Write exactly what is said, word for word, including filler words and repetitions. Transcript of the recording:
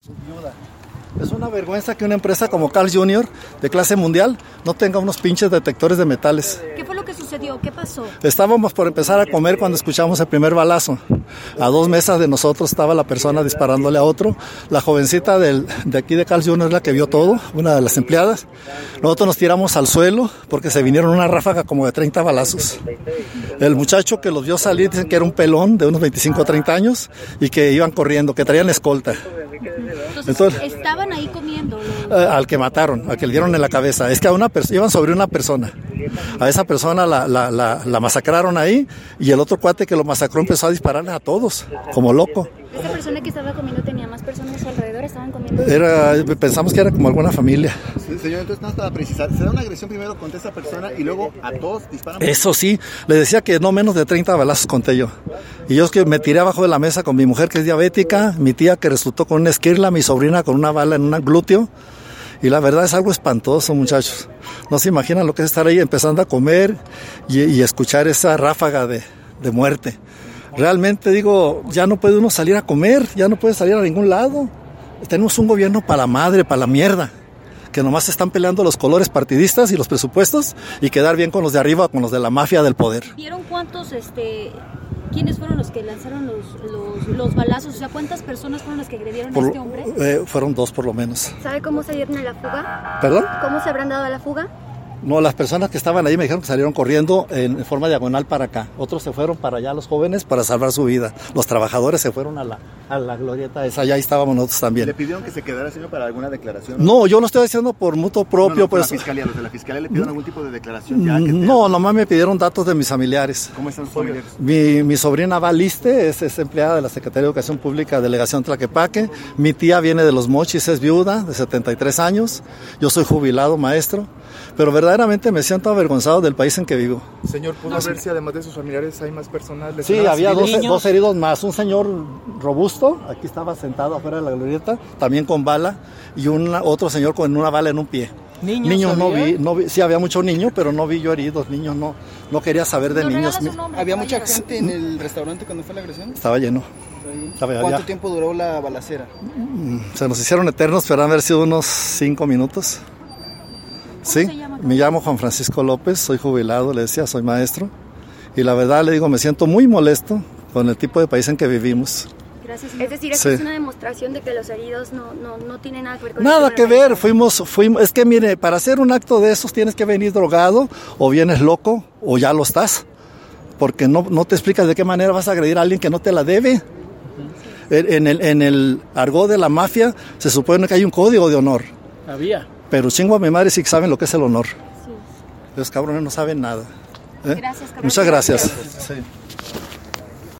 Es una vergüenza que una empresa como Carl junior de clase mundial no tenga unos pinches detectores de metales. ¿Qué fue lo que sucedió? ¿Qué pasó? Estábamos por empezar a comer cuando escuchamos el primer balazo. A dos mesas de nosotros estaba la persona disparándole a otro. La jovencita del, de aquí de Carl junior es la que vio todo, una de las empleadas. Nosotros nos tiramos al suelo porque se vinieron una ráfaga como de treinta balazos. El muchacho que los vio salir dicen que era un pelón de unos veinticinco a treinta años y que iban corriendo, que traían escolta. Entonces, Entonces, estaban ahí comiendo. Eh, al que mataron, al que le dieron en la cabeza. Es que a una pers- iban sobre una persona. A esa persona la, la, la, la masacraron ahí y el otro cuate que lo masacró empezó a dispararle a todos, como loco. ¿Esa persona que estaba comiendo tenía más personas a su alrededor? ¿Estaban comiendo? Era, pensamos que era como alguna familia. Sí, señor, entonces nada más para precisar, se da una agresión primero contra esa persona y luego a todos disparan. Eso sí, le decía que no menos de treinta balazos conté yo. Y yo es que me tiré abajo de la mesa con mi mujer que es diabética, mi tía que resultó con una esquirla, mi sobrina con una bala en un glúteo. Y la verdad es algo espantoso, muchachos. No se imaginan lo que es estar ahí empezando a comer y, y escuchar esa ráfaga de, de muerte. Realmente digo, ya no puede uno salir a comer, ya no puede salir a ningún lado. Tenemos un gobierno para la madre, para la mierda, que nomás están peleando los colores partidistas y los presupuestos y quedar bien con los de arriba, con los de la mafia del poder. ¿Vieron cuántos, este, quiénes fueron los que lanzaron los, los, los balazos? O sea, ¿cuántas personas fueron las que agredieron Por, a este hombre? eh, fueron dos por lo menos. ¿Sabe cómo se dieron a la fuga? ¿Perdón? ¿Cómo se habrán dado a la fuga? No, las personas que estaban ahí me dijeron que salieron corriendo en forma diagonal para acá. Otros se fueron para allá, los jóvenes, para salvar su vida. Los trabajadores se fueron a la, a la glorieta esa, allá estábamos nosotros también. ¿Le pidieron que se quedara, señor, para alguna declaración? No, yo lo estoy haciendo por mutuo propio. No, no, pues. la fiscalía, los de la fiscalía le pidieron algún tipo de declaración ya. Que No, nomás me pidieron datos de mis familiares. ¿Cómo están sus familiares? Mi, mi sobrina va Liste, es, es empleada de la Secretaría de Educación Pública, Delegación Tlaquepaque. Mi tía viene de Los Mochis, es viuda, de setenta y tres años. Yo soy jubilado maestro. Pero verdaderamente me siento avergonzado del país en que vivo. Señor, ¿pudo no, ver si además de sus familiares hay más personas lesionadas? Sí, había dos, dos heridos más. Un señor robusto, aquí estaba sentado afuera de la glorieta, también con bala, y un otro señor con una bala en un pie. ¿Niños? Niños no vi, no vi, sí había mucho niño, pero no vi yo heridos, niños no, no quería saber de ¿No niños. nombre, ¿Había mucha gente en el restaurante cuando fue la agresión? Estaba lleno. Estaba, ¿Cuánto ya. tiempo duró la balacera? Se nos hicieron eternos, pero han haber sido unos cinco minutos. Sí, llama, me llamo Juan Francisco López, soy jubilado, le decía, soy maestro. Y la verdad le digo, me siento muy molesto con el tipo de país en que vivimos. Gracias. Es decir, ¿es, sí. es una demostración de que los heridos no, no, no tienen nada que ver con Nada que ver, fuimos, fuimos, es que mire, para hacer un acto de esos tienes que venir drogado, o vienes loco, o ya lo estás. Porque no, no te explicas de qué manera vas a agredir a alguien que no te la debe. Sí. En, el, en el argot de la mafia se supone que hay un código de honor. Había. Pero chingo a mi madre sí que saben lo que es el honor. Sí. Los cabrones no saben nada. ¿Eh? Gracias, cabrón. Muchas gracias. gracias. Sí.